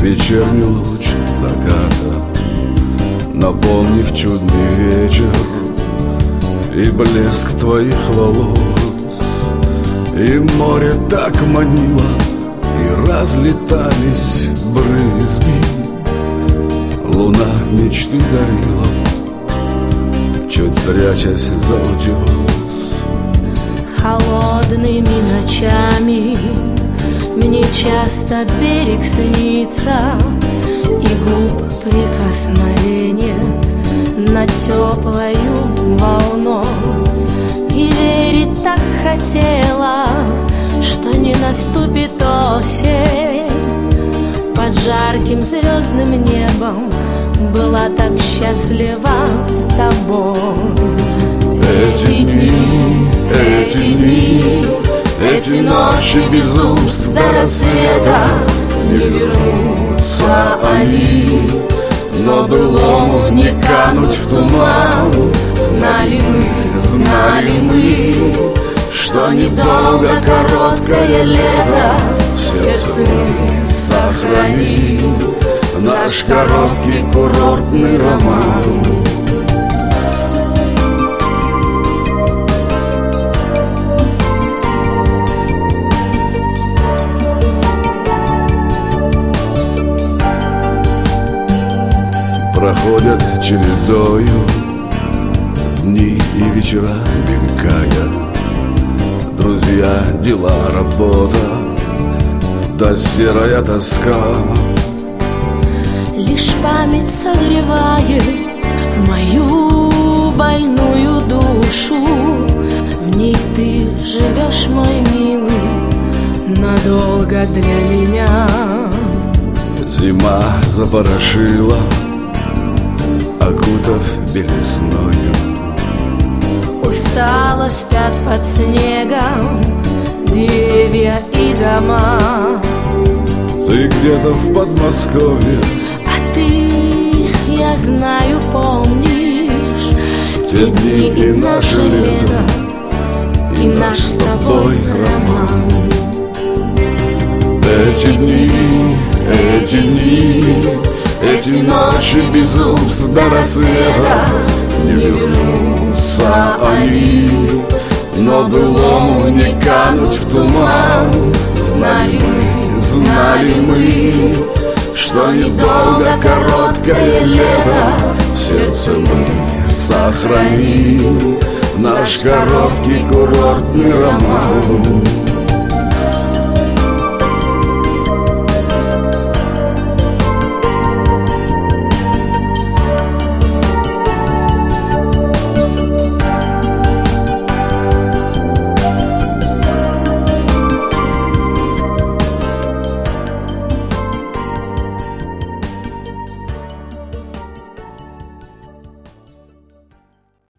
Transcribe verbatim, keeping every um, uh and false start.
вечерний луч заката, наполнив чудный вечер, и блеск твоих волос, и море так манило, и разлетались брызги. Луна мечты дарила, чуть прячась за утес. Холодными ночами мне часто берег снится, и губ прикосновение над теплою волной. И верить так хотела, что не наступит осень. Под жарким звездным небом была так счастлива с тобой. Эти дни, эти дни, эти ночи безумств до рассвета, не вернутся они, но былому не кануть в туман. Знали мы, знали мы, что недолго короткое лето, в сердце мы сохраним наш короткий курортный роман. Проходят чередою дни и вечера, мелькая. Друзья, дела, работа, да серая тоска. Лишь память согревает мою больную душу. В ней ты живешь, мой милый, надолго для меня. Зима запорошила, окутав белесною. Устало спят под снегом деревья и дома. Ты где-то в Подмосковье, а ты, я знаю, помнишь те дни и наше лето, и наш с тобой роман. Эти дни, эти дни, эти ночи безумств до рассвета, не вернутся они, но былому не кануть в туман. Знали мы, знали мы, что недолго короткое лето, в сердце мы сохраним наш короткий курортный роман.